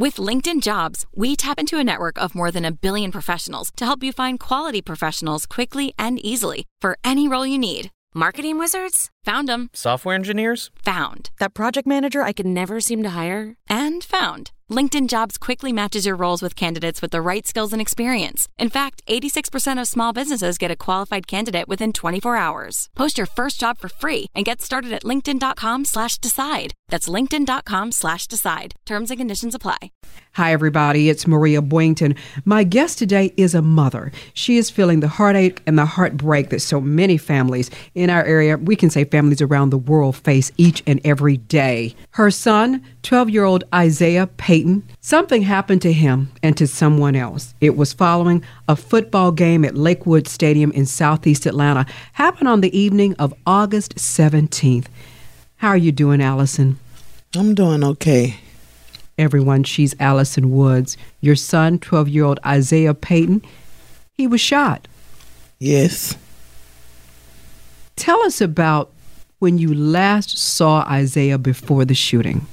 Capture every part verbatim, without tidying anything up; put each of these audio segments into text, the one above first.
With LinkedIn Jobs, we tap into a network of more than a billion professionals to help you find quality professionals quickly and easily for any role you need. Marketing wizards? Found them. Software engineers? Found. That project manager I could never seem to hire? And found. LinkedIn Jobs quickly matches your roles with candidates with the right skills and experience. In fact, eighty-six percent of small businesses get a qualified candidate within twenty-four hours. Post your first job for free and get started at linkedin.com slash decide. That's linkedin.com slash decide. Terms and conditions apply. Hi, everybody. It's Maria Boynton. My guest today is a mother. She is feeling the heartache and the heartbreak that so many families in our area, we can say families around the world, face each and every day. Her son, twelve-year-old Isaiah Payton, something happened to him and to someone else. It was following a football game at Lakewood Stadium in southeast Atlanta. Happened on the evening of August seventeenth. How are you doing, Allison? I'm doing okay. Everyone, she's Allison Woods. Your son, twelve-year-old Isaiah Payton, he was shot. Yes. Tell us about when you last saw Isaiah before the shooting.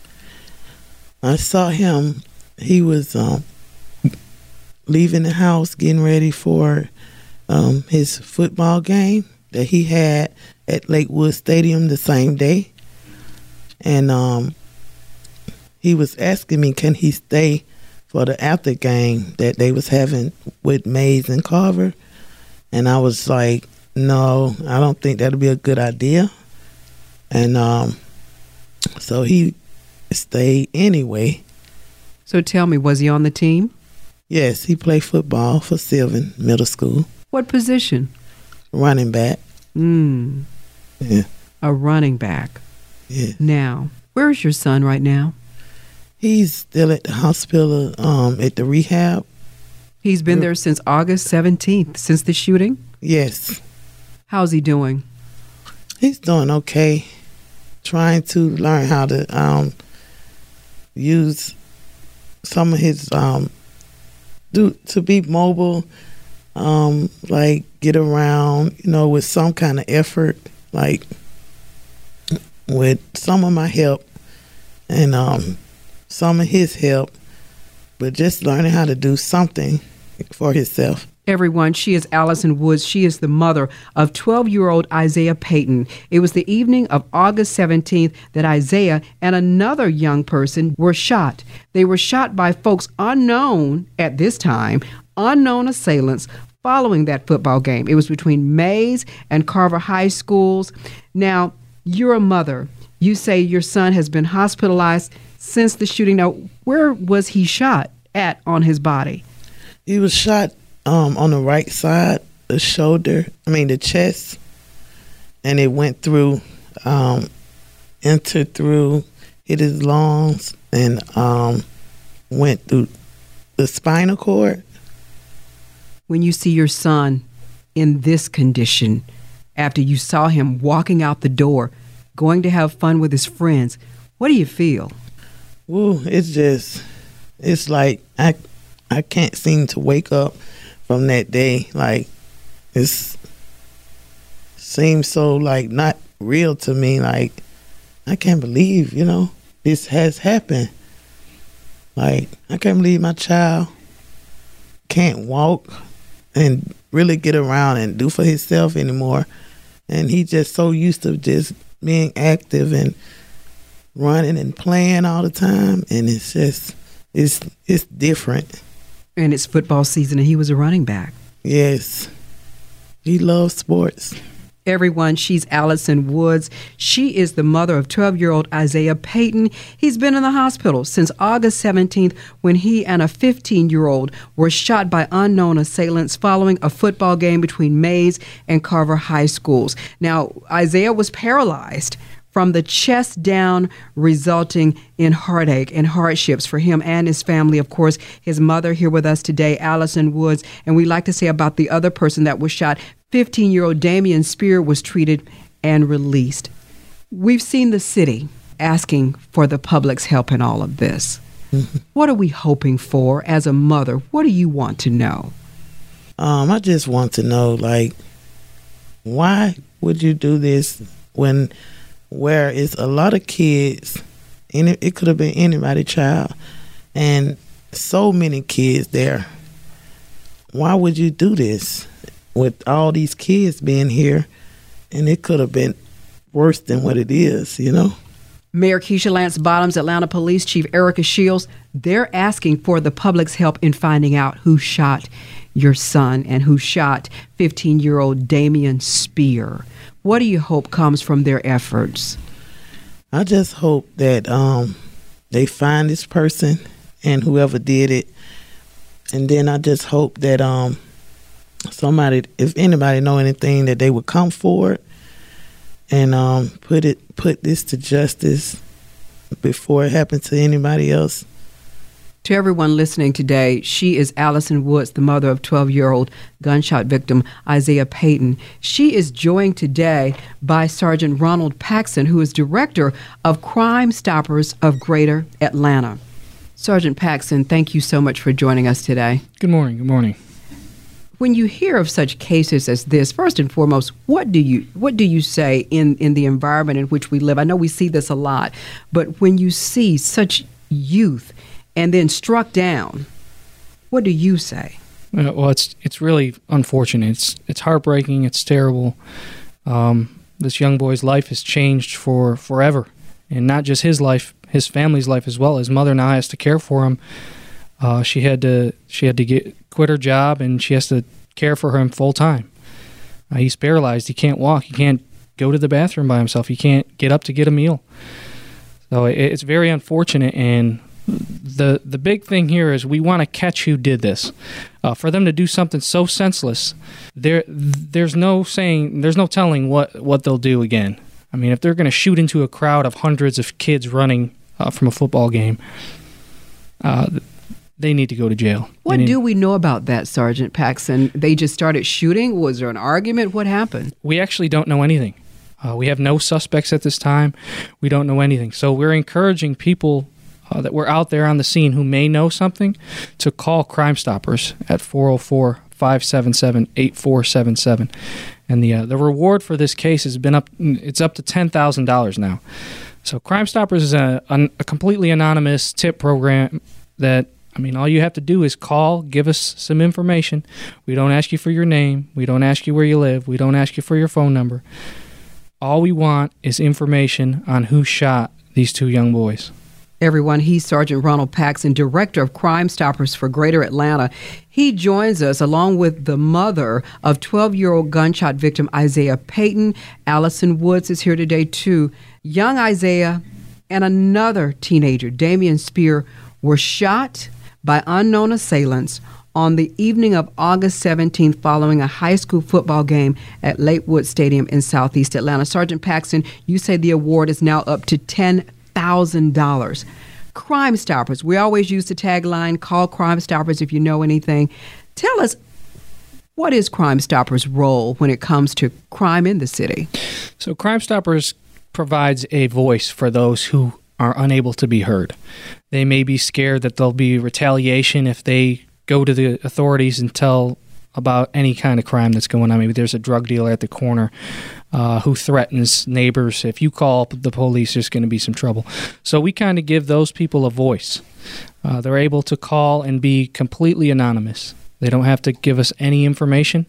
I saw him. He was um, leaving the house, getting ready for um, his football game that he had at Lakewood Stadium the same day. And um, he was asking me, can he stay for the after game that they was having with Mays and Carver? And I was like, no, I don't think that'll be a good idea. And um, so he stayed anyway. So tell me, was he on the team? Yes, he played football for Sylvan Middle School. What position? Running back. Mm. Yeah. A running back. Yeah. Now, where is your son right now? He's still at the hospital, um, at the rehab. He's been there since August seventeenth, since the shooting? Yes. How's he doing? He's doing okay. Trying to learn how to um, use some of his, um, do to be mobile, um, like get around, you know, with some kind of effort, like with some of my help and um, some of his help, but just learning how to do something for himself. Everyone, she is Allison Woods. She is the mother of twelve-year-old Isaiah Payton. It was the evening of August seventeenth that Isaiah and another young person were shot. They were shot by folks unknown at this time, unknown assailants following that football game. It was between Mays and Carver High Schools. Now, you're a mother. You say your son has been hospitalized since the shooting. Now, where was he shot at on his body? He was shot Um, on the right side, the shoulder, I mean the chest, and it went through, um, entered through, hit his lungs, and um, went through the spinal cord. When you see your son in this condition, after you saw him walking out the door, going to have fun with his friends, what do you feel? Ooh, it's just, it's like I, I can't seem to wake up from that day. Like, it seems so, like, not real to me. Like, I can't believe, you know, this has happened. Like, I can't believe my child can't walk and really get around and do for himself anymore. And he just so used to just being active and running and playing all the time. And it's just, it's it's different. And it's football season, and he was a running back. Yes. He loves sports. Everyone, she's Allison Woods. She is the mother of twelve-year-old Isaiah Payton. He's been in the hospital since August seventeenth when he and a fifteen-year-old were shot by unknown assailants following a football game between Mays and Carver High Schools. Now, Isaiah was paralyzed from the chest down, resulting in heartache and hardships for him and his family. Of course, his mother here with us today, Allison Woods. And we like to say about the other person that was shot, fifteen-year-old Damian Spear was treated and released. We've seen the city asking for the public's help in all of this. Mm-hmm. What are we hoping for as a mother? What do you want to know? Um, I just want to know, like, why would you do this when... where it's a lot of kids, and it, it could have been anybody's child, and so many kids there. Why would you do this with all these kids being here? And it could have been worse than what it is, you know? Mayor Keisha Lance Bottoms, Atlanta Police Chief Erica Shields, they're asking for the public's help in finding out who shot your son and who shot fifteen-year-old Damian Spear. What do you hope comes from their efforts? I just hope that um, they find this person and whoever did it. And then I just hope that um, somebody, if anybody know anything, that they would come forward and um, put it put this to justice before it happens to anybody else. To everyone listening today, she is Allison Woods, the mother of twelve-year-old gunshot victim Isaiah Payton. She is joined today by Sergeant Ronald Paxson, who is director of Crime Stoppers of Greater Atlanta. Sergeant Paxson, thank you so much for joining us today. Good morning. Good morning. When you hear of such cases as this, first and foremost, what do you what do you say in, in the environment in which we live? I know we see this a lot, but when you see such youth and then struck down, what do you say? Uh, well, it's it's really unfortunate. It's it's heartbreaking. It's terrible. Um, this young boy's life has changed for forever, and not just his life, his family's life as well. His mother now has to care for him. Uh, she had to she had to get quit her job, and she has to care for him full time. Uh, he's paralyzed. He can't walk. He can't go to the bathroom by himself. He can't get up to get a meal. So it, it's very unfortunate. And the the big thing here is we want to catch who did this. Uh, for them to do something so senseless, there there's no saying, there's no telling what, what they'll do again. I mean, if they're going to shoot into a crowd of hundreds of kids running uh, from a football game, uh, they need to go to jail. What need, do we know about that, Sergeant Paxson? They just started shooting? Was there an argument? What happened? We actually don't know anything. Uh, we have no suspects at this time. We don't know anything. So we're encouraging people uh, that were out there on the scene who may know something to call Crime Stoppers at four oh four, five seven seven, eight four seven seven. And the uh, the reward for this case has been up, it's up to ten thousand dollars now. So Crime Stoppers is a, a, a completely anonymous tip program that, I mean, all you have to do is call, give us some information. We don't ask you for your name. We don't ask you where you live. We don't ask you for your phone number. All we want is information on who shot these two young boys. Everyone, he's Sergeant Ronald Paxson, Director of Crime Stoppers for Greater Atlanta. He joins us along with the mother of twelve-year-old gunshot victim Isaiah Payton. Allison Woods is here today, too. Young Isaiah and another teenager, Damian Spear, were shot by unknown assailants on the evening of August seventeenth following a high school football game at Lakewood Stadium in Southeast Atlanta. Sergeant Paxson, you say the award is now up to ten thousand dollars. Crime Stoppers, we always use the tagline, call Crime Stoppers if you know anything. Tell us, what is Crime Stoppers' role when it comes to crime in the city? So Crime Stoppers provides a voice for those who are unable to be heard. They may be scared that there'll be retaliation if they go to the authorities and tell about any kind of crime that's going on. Maybe there's a drug dealer at the corner uh, who threatens neighbors. If you call the police, there's going to be some trouble. So we kind of give those people a voice. Uh, they're able to call and be completely anonymous. They don't have to give us any information,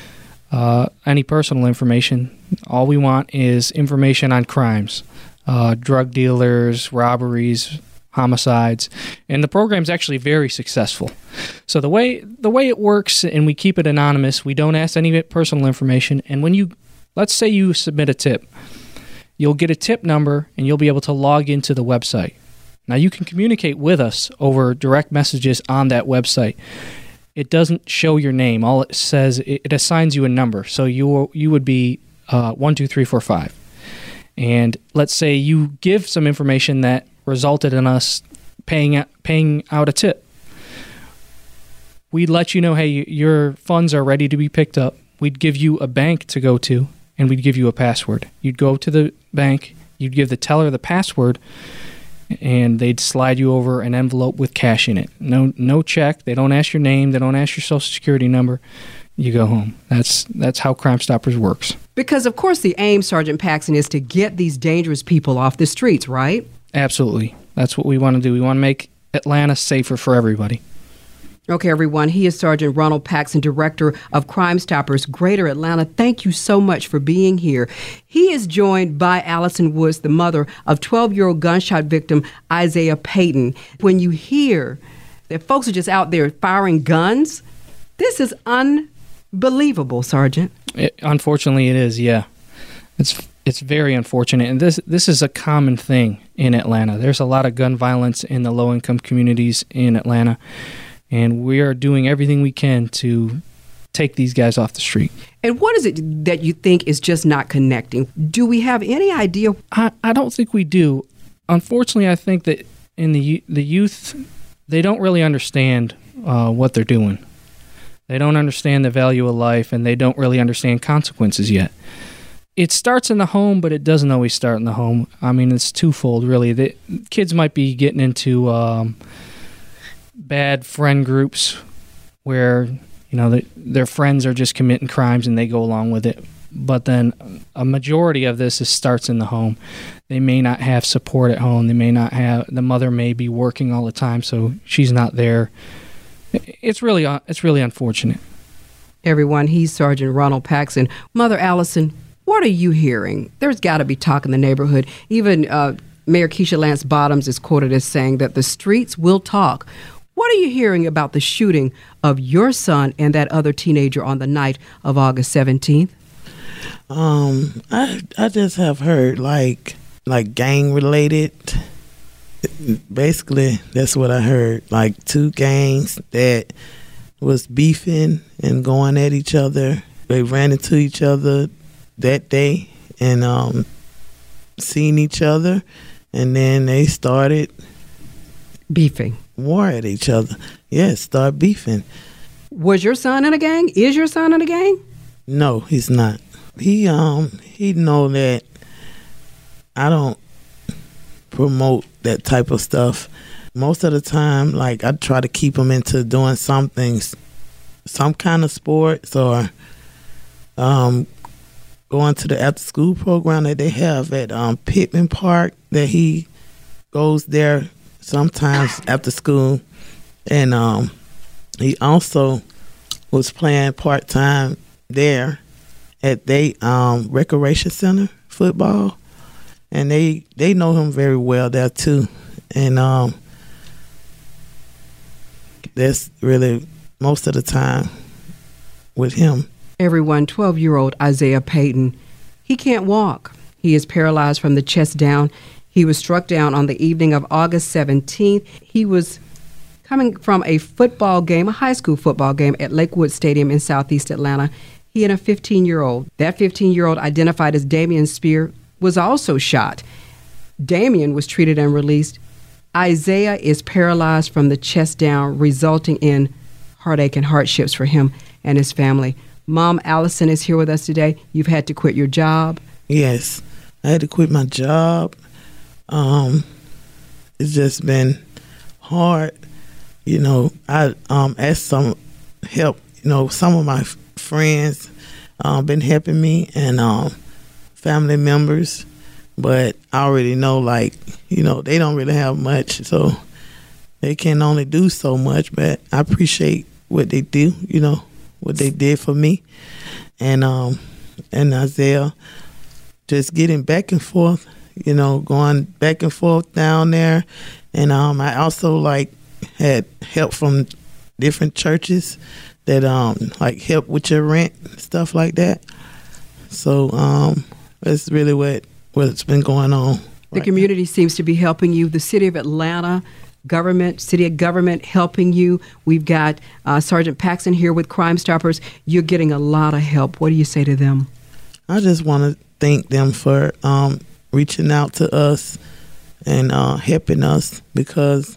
uh, any personal information. All we want is information on crimes, uh, drug dealers, robberies, homicides, and the program's actually very successful. So the way the way it works, and we keep it anonymous, we don't ask any personal information, and when you, let's say you submit a tip, you'll get a tip number, and you'll be able to log into the website. Now you can communicate with us over direct messages on that website. It doesn't show your name. All it says, it assigns you a number, so you you would be uh, one, two, three, four, five. And let's say you give some information that resulted in us paying out, paying out a tip. We'd let you know, hey, your funds are ready to be picked up. We'd give you a bank to go to, and we'd give you a password. You'd go to the bank, you'd give the teller the password, and they'd slide you over an envelope with cash in it. No no check. They don't ask your name. They don't ask your social security number. You go home. That's that's how Crime Stoppers works. Because, of course, the aim, Sergeant Paxson, is to get these dangerous people off the streets, right? Absolutely. That's what we want to do. We want to make Atlanta safer for everybody. Okay, everyone. He is Sergeant Ronald Paxson, Director of Crime Stoppers Greater Atlanta. Thank you so much for being here. He is joined by Allison Woods, the mother of twelve-year-old gunshot victim Isaiah Payton. When you hear that folks are just out there firing guns, this is unbelievable, Sergeant. It, unfortunately, it is, yeah. It's it's very unfortunate. And this this is a common thing in Atlanta. There's a lot of gun violence in the low-income communities in Atlanta. And we are doing everything we can to take these guys off the street. And what is it that you think is just not connecting? Do we have any idea? I, I don't think we do. Unfortunately, I think that in the the youth, they don't really understand uh, what they're doing. They don't understand the value of life, and they don't really understand consequences yet. It starts in the home, but it doesn't always start in the home. I mean, it's twofold, really. The kids might be getting into Um, bad friend groups where, you know, the, their friends are just committing crimes and they go along with it. But then a majority of this is, starts in the home. They may not have support at home. They may not have, the mother may be working all the time, so she's not there. It's really, it's really unfortunate. Everyone, he's Sergeant Ronald Paxson. Mother Allison, what are you hearing? There's got to be talk in the neighborhood. Even uh, Mayor Keisha Lance Bottoms is quoted as saying that the streets will talk. What are you hearing about the shooting of your son and that other teenager on the night of August seventeenth? Um, I I just have heard like like gang related. Basically, that's what I heard. Like two gangs that was beefing and going at each other. They ran into each other that day and um, seen each other, and then they started beefing. War at each other. Yes, start beefing. Was your son in a gang? Is your son in a gang? No, he's not. He um he know that I don't promote that type of stuff. Most of the time, like, I try to keep him into doing some things, some kind of sports, or um going to the after school program that they have at um Pittman Park, that he goes there sometimes after school. And um, he also was playing part-time there at the um, recreation center football. And they, they know him very well there too. And um, that's really most of the time with him. Everyone, twelve-year-old Isaiah Payton, he can't walk. He is paralyzed from the chest down. He was struck down on the evening of August seventeenth. He was coming from a football game, a high school football game at Lakewood Stadium in southeast Atlanta. He and a fifteen-year-old. That fifteen-year-old, identified as Damian Spear, was also shot. Damian was treated and released. Isaiah is paralyzed from the chest down, resulting in heartache and hardships for him and his family. Mom Allison is here with us today. You've had to quit your job. Yes, I had to quit my job. Um, it's just been hard. You know, I um asked some help. You know, some of my f- friends um been helping me, and um family members, but I already know, like, you know, they don't really have much, so they can only do so much. But I appreciate what they do. You know, what they did for me, and um and Isaiah, just getting back and forth. You know, going back and forth down there. And um, I also, like, had help from different churches that, um, like, help with your rent, stuff like that. So um, that's really what, what's been going on. The right community now seems to be helping you. The city of Atlanta, government, city of government helping you. We've got uh, Sergeant Paxson here with Crime Stoppers. You're getting a lot of help. What do you say to them? I just want to thank them for um, reaching out to us and uh, helping us, because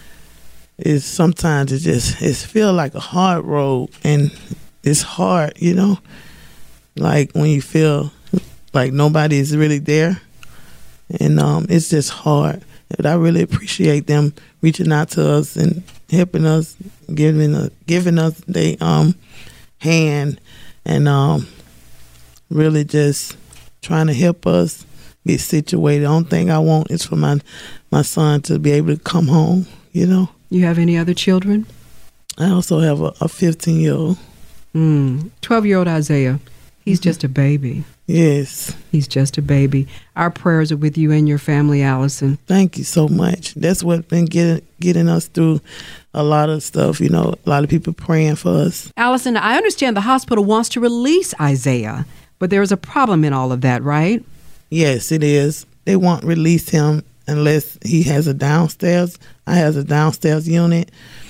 it's sometimes it just it feel like a hard road, and it's hard, you know, like when you feel like nobody is really there, and um, it's just hard. But I really appreciate them reaching out to us and helping us, giving us giving us their um hand, and um really just trying to help us get situated. The only thing I want is for my my son to be able to come home, you know. You have any other children? I also have a fifteen-year-old. Mm. twelve-year-old Isaiah. He's mm-hmm. just a baby. Yes. He's just a baby. Our prayers are with you and your family, Allison. Thank you so much. That's what's been getting getting us through a lot of stuff, you know, a lot of people praying for us. Allison, I understand the hospital wants to release Isaiah, but there's a problem in all of that, right? Yes, it is. They won't release him unless he has a downstairs. I have a downstairs unit,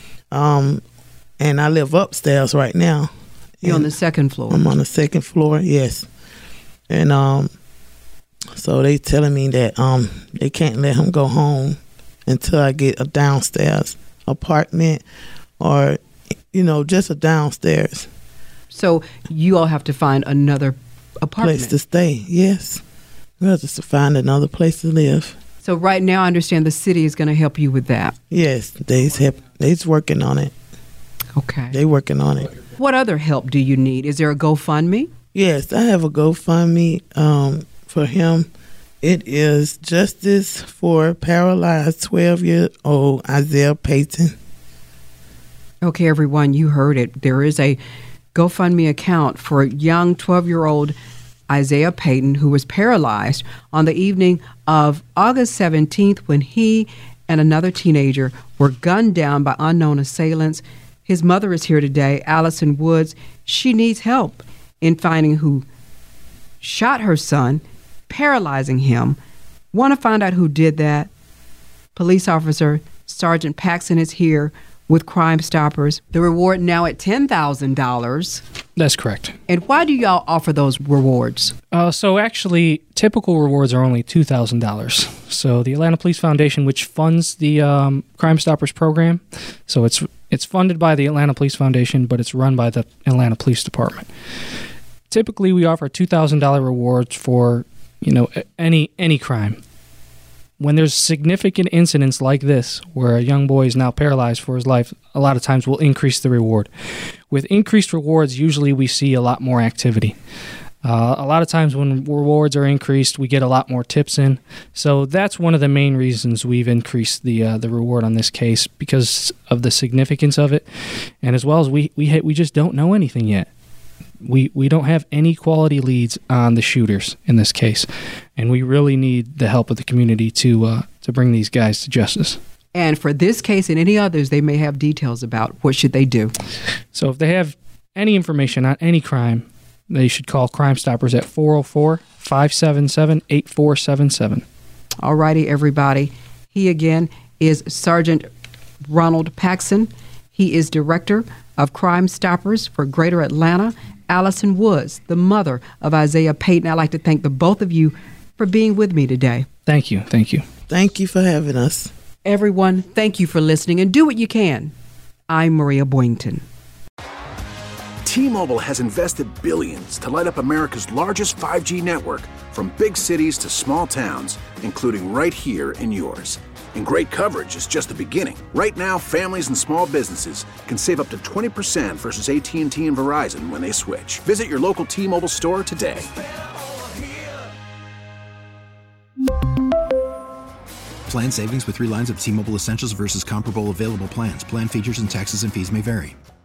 um, and I live upstairs right now. You're on the second floor. I'm on the second floor, yes. And um, so they telling me that um they can't let him go home until I get a downstairs apartment or, you know, just a downstairs. So you all have to find another apartment. Place to stay, yes. We'll just to find another place to live. So right now I understand the city is going to help you with that. Yes, they's help, they's working on it. Okay. They working on it. What other help do you need? Is there a GoFundMe? Yes, I have a GoFundMe um, for him. It is Justice for Paralyzed twelve-year-old Isaiah Payton. Okay, everyone, you heard it. There is a GoFundMe account for young twelve-year-old Isaiah Payton, who was paralyzed on the evening of August seventeenth when he and another teenager were gunned down by unknown assailants. His mother is here today, Allison Woods. She needs help in finding who shot her son, paralyzing him. Want to find out who did that? Police officer Sergeant Paxson is here with Crime Stoppers. The reward now at ten thousand dollars. That's correct. And why do y'all offer those rewards? Uh, so actually, typical rewards are only two thousand dollars. So the Atlanta Police Foundation, which funds the um, Crime Stoppers program, so it's it's funded by the Atlanta Police Foundation, but it's run by the Atlanta Police Department. Typically, we offer two thousand dollars rewards for, you know, any any crime. When there's significant incidents like this, where a young boy is now paralyzed for his life, a lot of times we'll increase the reward. With increased rewards, usually we see a lot more activity. Uh, a lot of times when rewards are increased, we get a lot more tips in. So that's one of the main reasons we've increased the uh, the reward on this case, because of the significance of it, and as well as we we ha- we just don't know anything yet. We we don't have any quality leads on the shooters in this case, and we really need the help of the community to uh, to bring these guys to justice. And for this case and any others, they may have details about what should they do. So if they have any information on any crime, they should call Crime Stoppers at four oh four, five seven seven, eight four seven seven. All righty, everybody. He again is Sergeant Ronald Paxson. He is Director of Crime Stoppers for Greater Atlanta. Allison Woods, the mother of Isaiah Payton. I'd like to thank the both of you for being with me today. Thank you. Thank you. Thank you for having us. Everyone, thank you for listening, and do what you can. I'm Maria Boynton. T-Mobile has invested billions to light up America's largest five G network, from big cities to small towns, including right here in yours. And great coverage is just the beginning. Right now, families and small businesses can save up to twenty percent versus A T and T and Verizon when they switch. Visit your local T-Mobile store today. Plan savings with three lines of T-Mobile Essentials versus comparable available plans. Plan features and taxes and fees may vary.